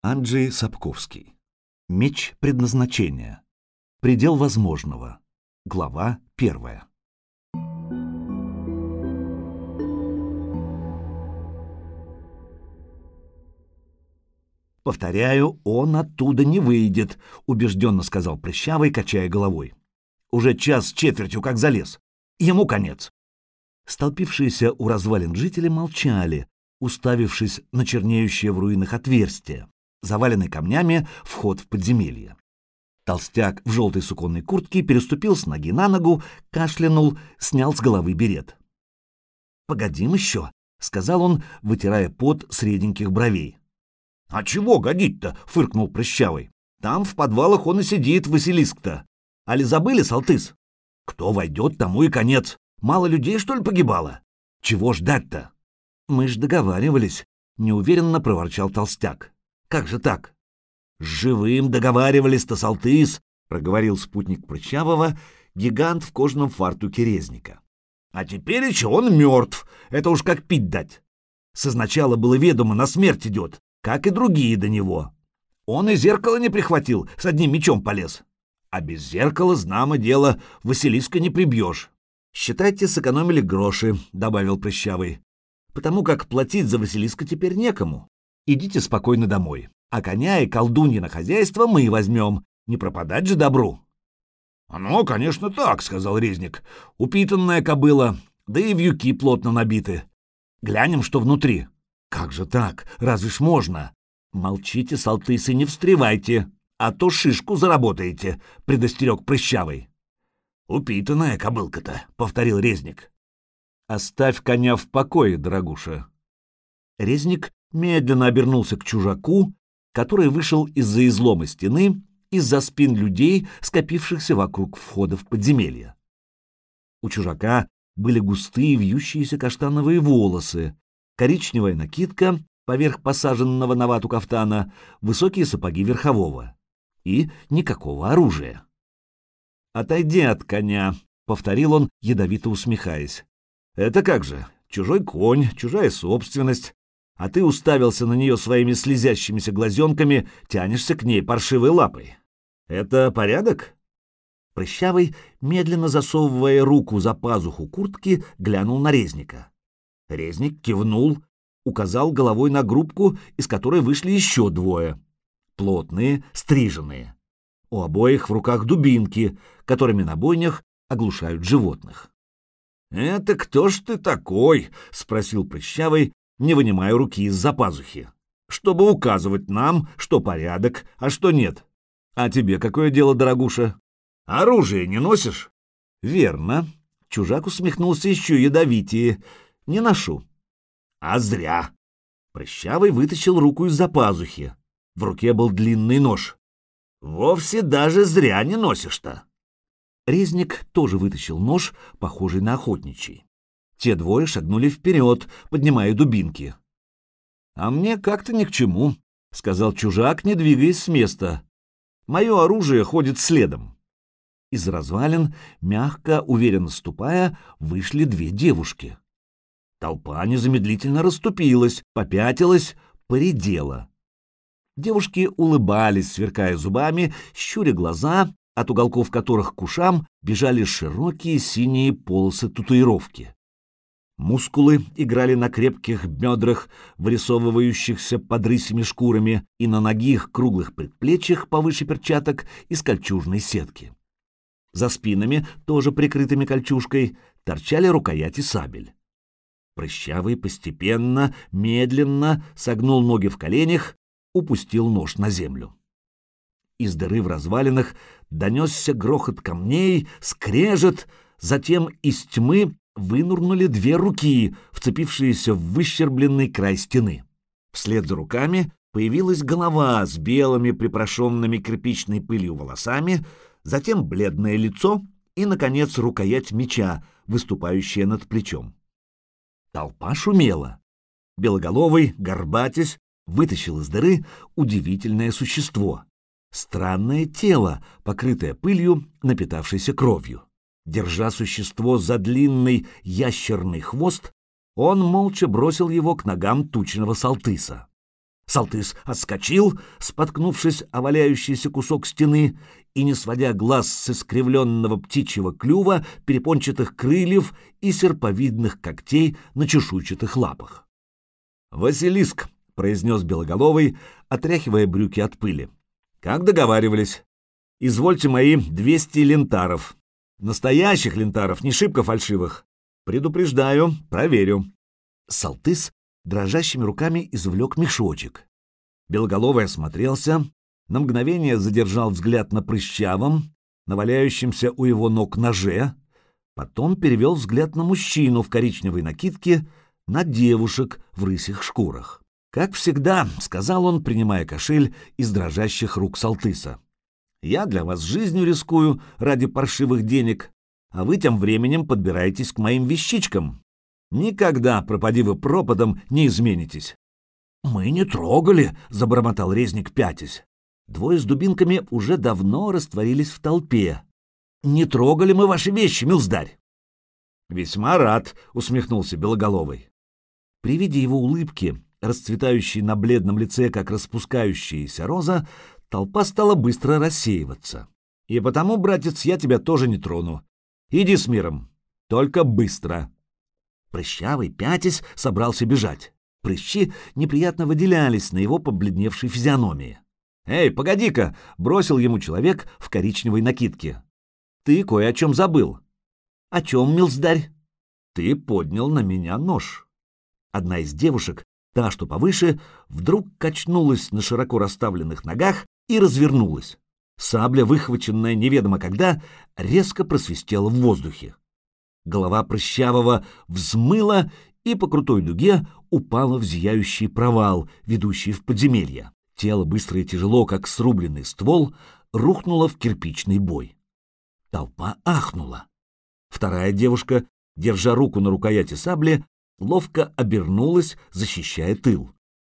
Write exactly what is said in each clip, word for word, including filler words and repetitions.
Анджей Сапковский. Меч предназначения. Предел возможного. Глава первая. «Повторяю, он оттуда не выйдет», — убежденно сказал Прыщавый, качая головой. «Уже час с четвертью как залез. Ему конец». Столпившиеся у развалин жители молчали, уставившись на чернеющее в руинах отверстие, заваленный камнями вход в подземелье. Толстяк в желтой суконной куртке переступил с ноги на ногу, кашлянул, снял с головы берет. «Погодим еще», — сказал он, вытирая пот с реденьких бровей. «А чего годить-то?» — фыркнул Прыщавый. «Там в подвалах он и сидит, Василиск-то. Али забыли, Салтыс? Кто войдет, тому и конец. Мало людей, что ли, погибало? Чего ждать-то?» «Мы ж договаривались», — неуверенно проворчал толстяк. «Как же так?» «С живым договаривались-то, Салтыс», — проговорил спутник Прыщавого, гигант в кожаном фартуке резника. «А теперь еще он мертв. Это уж как пить дать. Созначала было ведомо, на смерть идет, как и другие до него. Он и зеркало не прихватил, с одним мечом полез. А без зеркала, знамо дело, Василиска не прибьешь. Считайте, сэкономили гроши», — добавил Прыщавый, «потому как платить за Василиска теперь некому. Идите спокойно домой, а коня и колдуньи на хозяйство мы возьмем, не пропадать же добру». «Оно, конечно, так», — сказал резник. «Упитанная кобыла, да и вьюки плотно набиты. Глянем, что внутри». «Как же так? Разве ж можно?» «Молчите, Салтысы, не встревайте, а то шишку заработаете», — предостерег Прыщавый. «Упитанная кобылка-то», — повторил резник. «Оставь коня в покое, дорогуша». Резник медленно обернулся к чужаку, который вышел из-за излома стены, из-за спин людей, скопившихся вокруг входа в подземелье. У чужака были густые вьющиеся каштановые волосы, коричневая накидка поверх посаженного на вату кафтана, высокие сапоги верхового и никакого оружия. «Отойди от коня», — повторил он, ядовито усмехаясь. «Это как же? Чужой конь, чужая собственность, а ты уставился на нее своими слезящимися глазенками, тянешься к ней паршивой лапой. Это порядок?» Прыщавый, медленно засовывая руку за пазуху куртки, глянул на резника. Резник кивнул, указал головой на группку, из которой вышли еще двое. Плотные, стриженные. У обоих в руках дубинки, которыми на бойнях оглушают животных. «Это кто ж ты такой?» — спросил Прыщавый, не вынимая руки из-за пазухи. «Чтобы указывать нам, что порядок, а что нет. А тебе какое дело, дорогуша? Оружие не носишь?» «Верно». Чужак усмехнулся еще ядовитее. «Не ношу». «А зря». Прыщавый вытащил руку из-за пазухи. В руке был длинный нож. «Вовсе даже зря не носишь-то». Резник тоже вытащил нож, похожий на охотничий. Те двое шагнули вперед, поднимая дубинки. «А мне как-то ни к чему», — сказал чужак, не двигаясь с места. «Мое оружие ходит следом». Из развалин, мягко, уверенно ступая, вышли две девушки. Толпа незамедлительно расступилась, попятилась, поредела. Девушки улыбались, сверкая зубами, щуря глаза, от уголков которых к ушам бежали широкие синие полосы татуировки. Мускулы играли на крепких бедрах, вырисовывающихся под рысьими шкурами, и на ногих круглых предплечьях повыше перчаток из кольчужной сетки. За спинами, тоже прикрытыми кольчужкой, торчали рукояти сабель. Прыщавый постепенно, медленно согнул ноги в коленях, упустил нож на землю. Из дыры в развалинах донесся грохот камней, скрежет, затем из тьмы вынурнули две руки, вцепившиеся в выщербленный край стены. Вслед за руками появилась голова с белыми припорошенными кирпичной пылью волосами, затем бледное лицо и, наконец, рукоять меча, выступающая над плечом. Толпа шумела. Белоголовый, горбатясь, вытащил из дыры удивительное существо. Странное тело, покрытое пылью, напитавшейся кровью. Держа существо за длинный ящерный хвост, он молча бросил его к ногам тучного Салтыса. Салтыс отскочил, споткнувшись о валяющийся кусок стены, и, не сводя глаз с искривленного птичьего клюва, перепончатых крыльев и серповидных когтей на чешуйчатых лапах. «Василиск!» — произнес Белоголовый, отряхивая брюки от пыли. «Как договаривались. Извольте мои двести лентаров. Настоящих лентаров, не шибко фальшивых. Предупреждаю, проверю». Салтыс дрожащими руками извлек мешочек. Белоголовый осмотрелся, на мгновение задержал взгляд на прыщавом, на валяющемся у его ног ноже, потом перевел взгляд на мужчину в коричневой накидке, на девушек в рысьих шкурах. «Как всегда», — сказал он, принимая кошель из дрожащих рук Салтыса, — «я для вас жизнью рискую ради паршивых денег, а вы тем временем подбираетесь к моим вещичкам. Никогда, пропади вы пропадом, не изменитесь». «Мы не трогали», — забормотал резник, пятясь. Двое с дубинками уже давно растворились в толпе. «Не трогали мы ваши вещи, милздарь». «Весьма рад», — усмехнулся Белоголовый. При виде его улыбки, расцветающей на бледном лице, как распускающаяся роза, толпа стала быстро рассеиваться. «И потому, братец, я тебя тоже не трону. Иди с миром, только быстро». Прыщавый, пятясь, собрался бежать. Прыщи неприятно выделялись на его побледневшей физиономии. «Эй, погоди-ка!» — бросил ему человек в коричневой накидке. «Ты кое о чем забыл». «О чем, милздарь?» «Ты поднял на меня нож». Одна из девушек, та, что повыше, вдруг качнулась на широко расставленных ногах и развернулась. Сабля, выхваченная неведомо когда, резко просвистела в воздухе. Голова Прыщавого взмыла и по крутой дуге упала в зияющий провал, ведущий в подземелье. Тело, быстро и тяжело, как срубленный ствол, рухнуло в кирпичный бой. Толпа ахнула. Вторая девушка, держа руку на рукояти сабли, ловко обернулась, защищая тыл.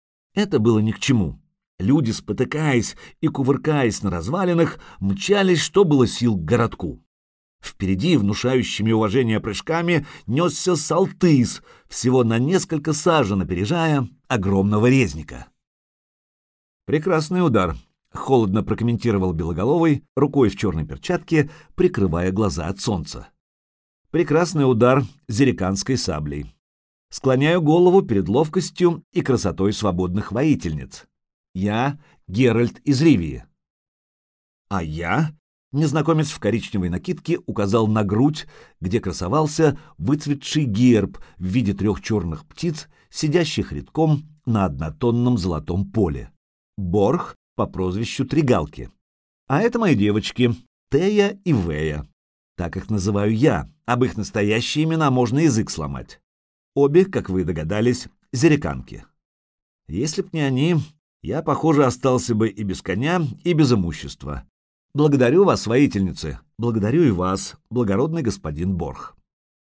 Это было ни к чему. Люди, спотыкаясь и кувыркаясь на развалинах, мчались, что было сил, к городку. Впереди, внушающими уважение прыжками, несся Салтыс, всего на несколько сажен опережая огромного резника. «Прекрасный удар», — холодно прокомментировал Белоголовый, рукой в черной перчатке, прикрывая глаза от солнца. «Прекрасный удар зериканской саблей. Склоняю голову перед ловкостью и красотой свободных воительниц. Я Геральт из Ривии». «А я...» — незнакомец в коричневой накидке указал на грудь, где красовался выцветший герб в виде трех черных птиц, сидящих рядком на однотонном золотом поле. «Борх по прозвищу Тригалки. А это мои девочки, Тея и Вея. Так их называю я, об их настоящие имена можно язык сломать. Обе, как вы догадались, зериканки. Если б не они, я, похоже, остался бы и без коня, и без имущества. Благодарю вас, воительницы, благодарю и вас, благородный господин Борх».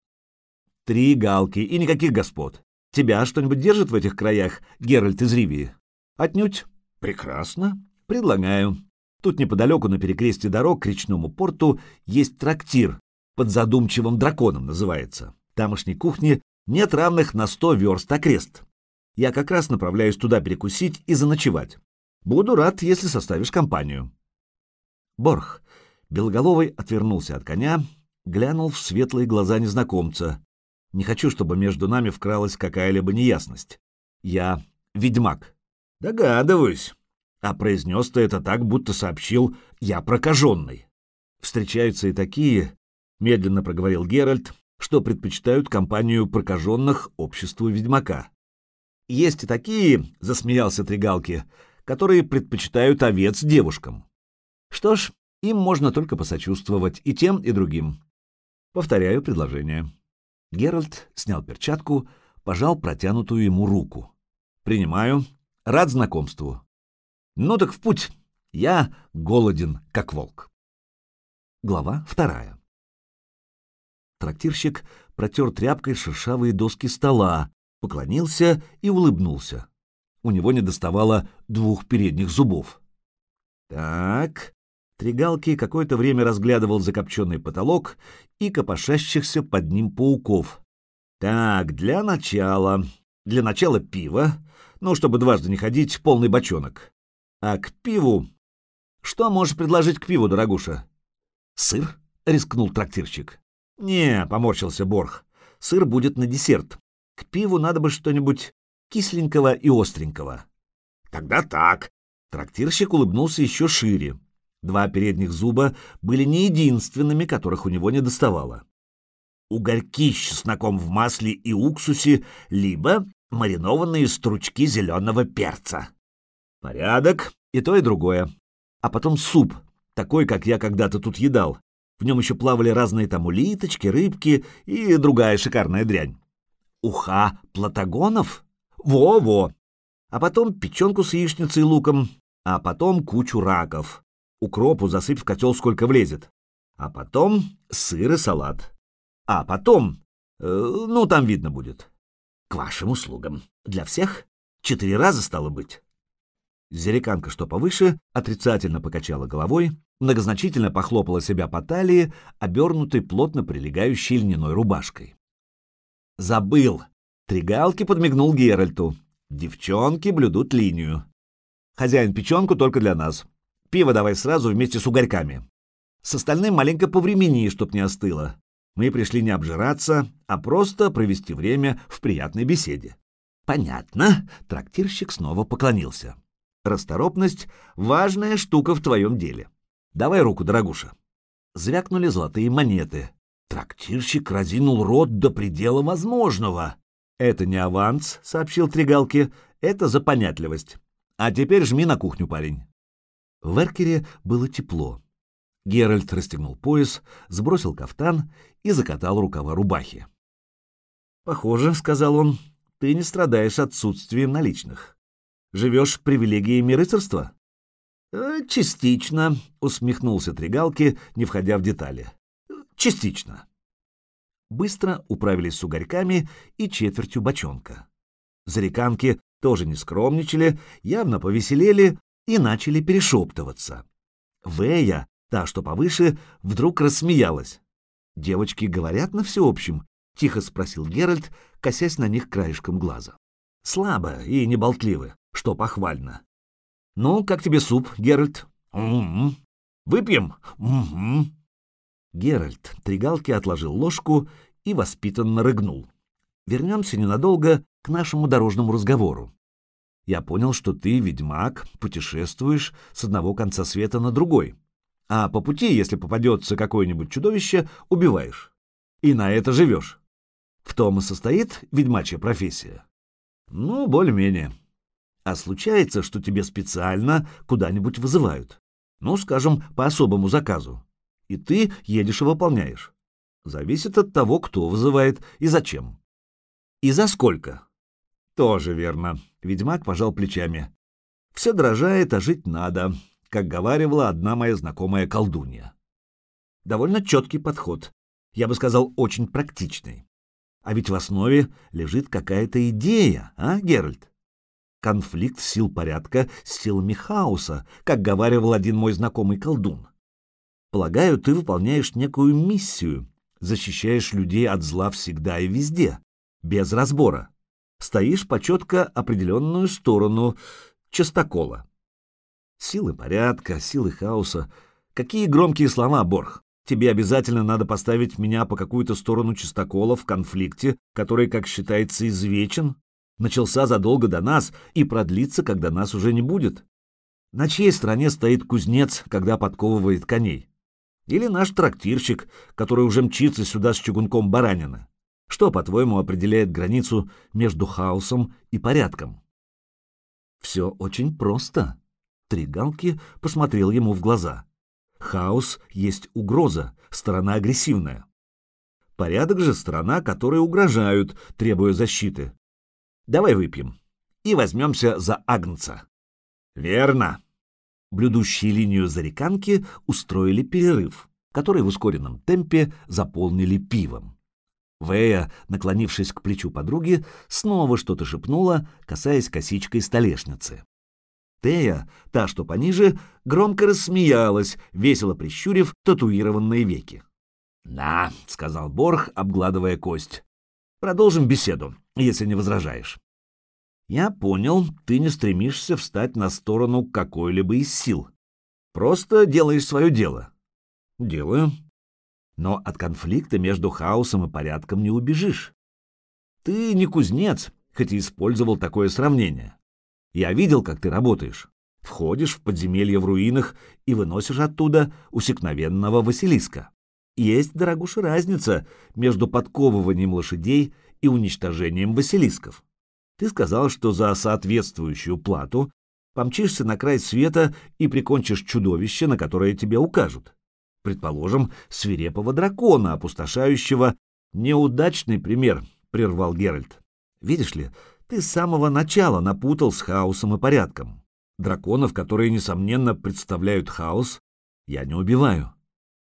«Три галки и никаких господ. Тебя что-нибудь держит в этих краях, Геральт из Ривии?» «Отнюдь». «Прекрасно. Предлагаю. Тут неподалеку на перекрестье дорог к речному порту есть трактир, под задумчивым драконом называется. Тамошней кухни нет равных на сто верст окрест. Я как раз направляюсь туда перекусить и заночевать. Буду рад, если составишь компанию». Борх. Белоголовый отвернулся от коня, глянул в светлые глаза незнакомца. «Не хочу, чтобы между нами вкралась какая-либо неясность. Я ведьмак». «Догадываюсь. А произнес ты это так, будто сообщил «я прокаженный». Встречаются и такие, — медленно проговорил Геральт, — что предпочитают компанию прокаженных обществу ведьмака. Есть и такие, — засмеялся Тригалки, — которые предпочитают овец девушкам. Что ж, им можно только посочувствовать и тем, и другим. Повторяю предложение». Геральт снял перчатку, пожал протянутую ему руку. «Принимаю. Рад знакомству. Ну так в путь. Я голоден, как волк». Глава вторая. Трактирщик протер тряпкой шершавые доски стола, поклонился и улыбнулся. У него недоставало двух передних зубов. «Так...» Тригалки какое-то время разглядывал закопченный потолок и копошащихся под ним пауков. «Так, для начала... Для начала пива, Ну, чтобы дважды не ходить, полный бочонок. А к пиву... Что можешь предложить к пиву, дорогуша? Сыр? — рискнул трактирщик. Не, — поморщился Борх. Сыр будет на десерт. К пиву надо бы что-нибудь кисленького и остренького. Тогда так. Трактирщик улыбнулся еще шире. Два передних зуба были не единственными, которых у него не доставало. Угорьки с чесноком в масле и уксусе, либо маринованные стручки зеленого перца. Порядок, и то, и другое. А потом суп, такой, как я когда-то тут едал. В нем еще плавали разные там улиточки, рыбки и другая шикарная дрянь. Уха платагонов? Во-во! А потом печенку с яичницей и луком, а потом кучу раков. Укропу засыпь в котел сколько влезет. А потом сыр и салат. А потом... Э, ну, там видно будет. К вашим услугам. Для всех? Четыре раза стало быть. Зереканка, что повыше, отрицательно покачала головой, многозначительно похлопала себя по талии, обернутой плотно прилегающей льняной рубашкой. «Забыл!» — Тригалки подмигнул Геральту. «Девчонки блюдут линию. Хозяин, печенку только для нас. Пиво давай сразу вместе с угорьками. С остальным маленько повремени, чтоб не остыло. Мы пришли не обжираться, а просто провести время в приятной беседе». «Понятно», — трактирщик снова поклонился. «Расторопность — важная штука в твоем деле. Давай руку, дорогуша». Звякнули золотые монеты. Трактирщик разинул рот до предела возможного. «Это не аванс», — сообщил Тригалки, — «это за понятливость. А теперь жми на кухню, парень». В эркере было тепло. Геральт расстегнул пояс, сбросил кафтан и закатал рукава рубахи. «Похоже, — сказал он, — ты не страдаешь отсутствием наличных. Живешь привилегиями рыцарства?» «Э, «Частично», — усмехнулся Тригалки, не входя в детали. «Частично». Быстро управились с угорьками и четвертью бочонка. Зареканки тоже не скромничали, явно повеселели и начали перешептываться. Вэя, та, что повыше, вдруг рассмеялась. «Девочки говорят на всеобщем?» — тихо спросил Геральт, косясь на них краешком глаза. «Слабо и неболтливы, что похвально. Ну, как тебе суп, Геральт?» «Угу». «Выпьем?» «Угу». Геральт Тригалки отложил ложку и воспитанно рыгнул. «Вернемся ненадолго к нашему дорожному разговору. Я понял, что ты, ведьмак, путешествуешь с одного конца света на другой, а по пути, если попадется какое-нибудь чудовище, убиваешь. И на это живешь. В том и состоит ведьмачья профессия?» «Ну, более-менее. А случается, что тебе специально куда-нибудь вызывают? Ну, скажем, по особому заказу. И ты едешь и выполняешь. Зависит от того, кто вызывает и зачем. И за сколько?» «Тоже верно», — ведьмак пожал плечами. «Все дорожает, а жить надо», как говаривала одна моя знакомая колдунья. Довольно четкий подход. Я бы сказал, очень практичный. А ведь в основе лежит какая-то идея, а, Геральт? Конфликт сил порядка с силами хаоса, как говаривал один мой знакомый колдун. Полагаю, ты выполняешь некую миссию, защищаешь людей от зла всегда и везде, без разбора. Стоишь по четко определенную сторону частокола. Силы порядка, силы хаоса. Какие громкие слова, Борх. Тебе обязательно надо поставить меня по какую-то сторону частокола в конфликте, который, как считается, извечен, начался задолго до нас и продлится, когда нас уже не будет. На чьей стороне стоит кузнец, когда подковывает коней? Или наш трактирщик, который уже мчится сюда с чугунком баранина? Что, по-твоему, определяет границу между хаосом и порядком? Все очень просто. Тригалки посмотрел ему в глаза. Хаос есть угроза, сторона агрессивная. Порядок же сторона, которой угрожают, требуя защиты. Давай выпьем и возьмемся за Агнца. Верно. Блюдущие линию зареканки устроили перерыв, который в ускоренном темпе заполнили пивом. Вэя, наклонившись к плечу подруги, снова что-то шепнула, касаясь косичкой столешницы. Тея, та, что пониже, громко рассмеялась, весело прищурив татуированные веки. «Да», — сказал Борх, обгладывая кость. «Продолжим беседу, если не возражаешь». Я понял, ты не стремишься встать на сторону какой-либо из сил. Просто делаешь свое дело. Делаю. Но от конфликта между хаосом и порядком не убежишь. Ты не кузнец, хоть и использовал такое сравнение. Я видел, как ты работаешь. Входишь в подземелье в руинах и выносишь оттуда усекновенного Василиска. Есть, дорогуша, разница между подковыванием лошадей и уничтожением Василисков. Ты сказал, что за соответствующую плату помчишься на край света и прикончишь чудовище, на которое тебе укажут. Предположим, свирепого дракона, опустошающего... Неудачный пример, — прервал Геральт. Видишь ли, ты с самого начала напутал с хаосом и порядком. Драконов, которые, несомненно, представляют хаос, я не убиваю.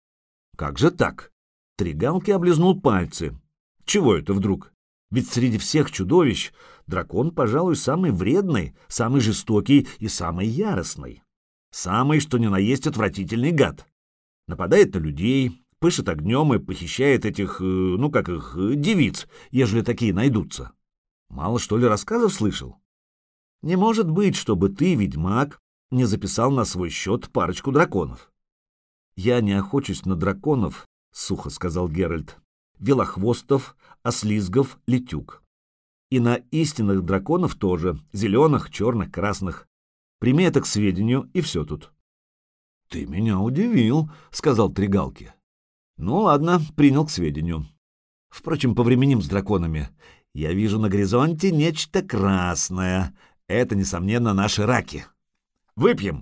Как же так? Тригалки облизнул пальцы. Чего это вдруг? Ведь среди всех чудовищ дракон, пожалуй, самый вредный, самый жестокий и самый яростный. Самый, что ни на есть, отвратительный гад. Нападает на людей, пышет огнем и похищает этих, ну как их, девиц, ежели такие найдутся. Мало, что ли, рассказов слышал? Не может быть, чтобы ты, ведьмак, не записал на свой счет парочку драконов. Я не охочусь на драконов, — сухо сказал Геральт, — велохвостов, ослизгов, летюг. И на истинных драконов тоже, зеленых, черных, красных. Прими это к сведению, и все тут. — Ты меня удивил, — сказал Тригалки. — Ну ладно, принял к сведению. Впрочем, повременим с драконами. Я вижу на горизонте нечто красное. Это, несомненно, наши раки. Выпьем!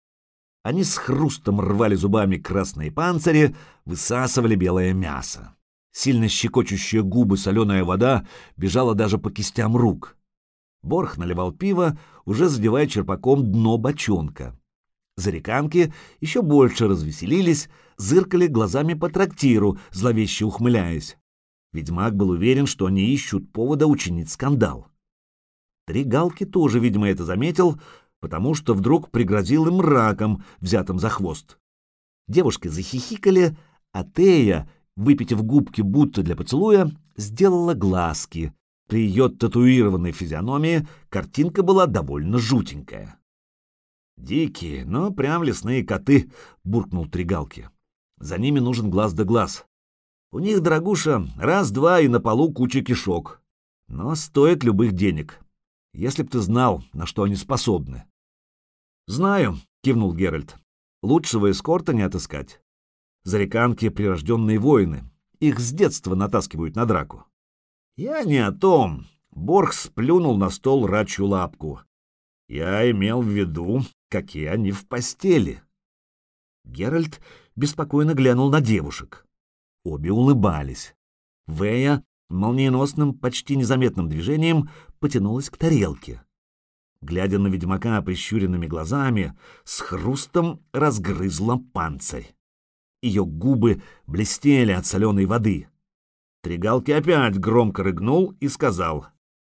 Они с хрустом рвали зубами красные панцири, высасывали белое мясо. Сильно щекочущая губы соленая вода бежала даже по кистям рук. Борх наливал пиво, уже задевая черпаком дно бочонка. Зареканки еще больше развеселились, зыркали глазами по трактиру, зловеще ухмыляясь. Ведьмак был уверен, что они ищут повода учинить скандал. Тригалки тоже, видимо, это заметил, потому что вдруг пригрозил им раком, взятым за хвост. Девушки захихикали, а Тея, выпитив губки будто для поцелуя, сделала глазки. При ее татуированной физиономии картинка была довольно жутенькая. «Дикие, но прям лесные коты», — буркнул Тригалки. «За ними нужен глаз да глаз. У них, дорогуша, раз-два и на полу куча кишок. Но стоит любых денег. Если б ты знал, на что они способны». «Знаю», — кивнул Геральт. «Лучшего эскорта не отыскать. Зареканки — прирожденные воины. Их с детства натаскивают на драку». «Я не о том». Борх сплюнул на стол рачью лапку. «Я имел в виду, какие они в постели». Геральт беспокойно глянул на девушек. Обе улыбались. Вэя молниеносным, почти незаметным движением потянулась к тарелке. Глядя на ведьмака прищуренными глазами, с хрустом разгрызла панцирь. Ее губы блестели от соленой воды. Тригалки опять громко рыгнул и сказал: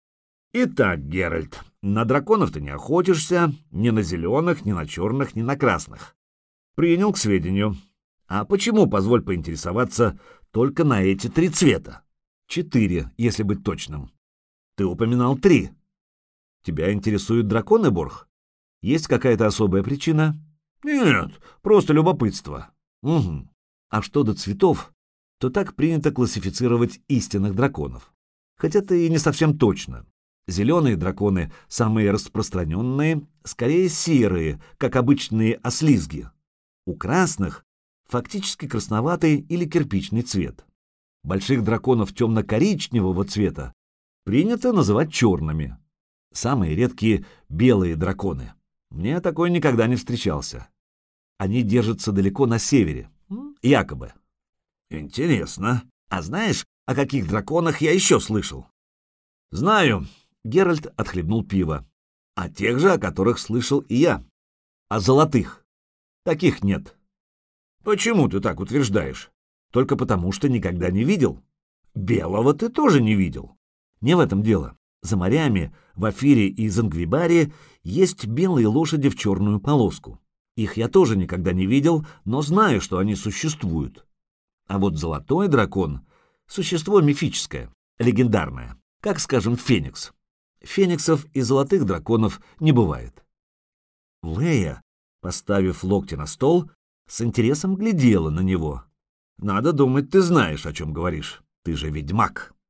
«Итак, Геральт, на драконов ты не охотишься, ни на зеленых, ни на черных, ни на красных. Принял к сведению. А почему, позволь поинтересоваться, только на эти три цвета? Четыре, если быть точным. Ты упоминал три. Тебя интересуют драконы, Борх? Есть какая-то особая причина?» «Нет, просто любопытство». «Угу. А что до цветов, то так принято классифицировать истинных драконов. Хотя это и не совсем точно. Зеленые драконы, самые распространенные, скорее серые, как обычные ослизги. У красных фактически красноватый или кирпичный цвет. Больших драконов темно-коричневого цвета принято называть черными. Самые редкие — белые драконы. Мне такой никогда не встречался. Они держатся далеко на севере, якобы». «Интересно. А знаешь, о каких драконах я еще слышал?» «Знаю». Геральт отхлебнул пиво. «О тех же, о которых слышал и я. О золотых. Таких нет». «Почему ты так утверждаешь?» «Только потому, что никогда не видел. Белого ты тоже не видел». «Не в этом дело. За морями, в Афире и Зангвибаре есть белые лошади в черную полоску. Их я тоже никогда не видел, но знаю, что они существуют. А вот золотой дракон — существо мифическое, легендарное, как, скажем, феникс. Фениксов и золотых драконов не бывает. Лея, поставив локти на стол, с интересом глядела на него. «Надо думать, ты знаешь, о чем говоришь. Ты же ведьмак».